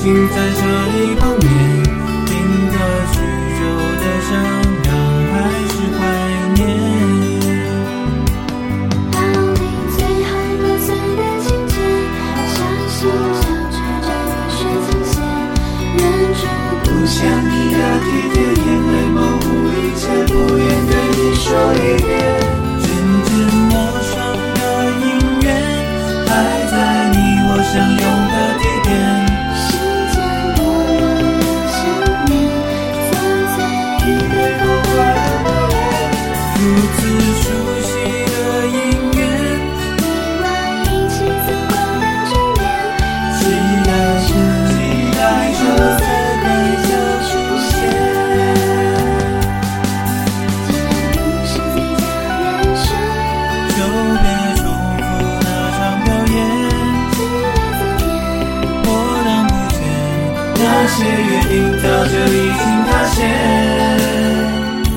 经在这里碰面，定格许久的想要还是怀念。 当你最后破碎的情节，相信小曲这雨水倾泻，忍住不想你的体贴，眼泪模糊一切，不愿对你说一遍。 渐渐陌生的音乐，还在你我相拥的地点。 时间剥落了想念，藏在一杯风花的落叶。 如此熟悉的音乐， 遗忘一起走过的终点， 期待着最美的出现。 既然不是最佳人选， 就别重复那场表演。 记得昨天， 我当不见那些约定，早就已经塌陷。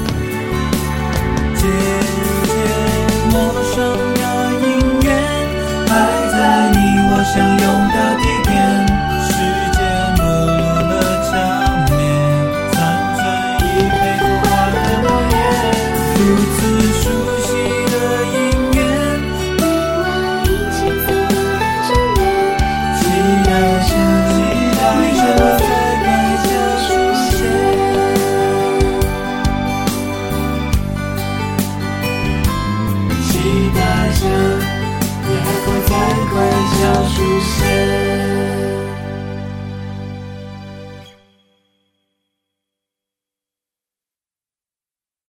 渐渐陌生的音乐，还在你我相拥的地点。世界没落了场面，残存一杯腐化的落叶。如此熟悉的音乐， 遗忘一起走过的终点， 期待着最美的出现。期待着，也会再快消出现。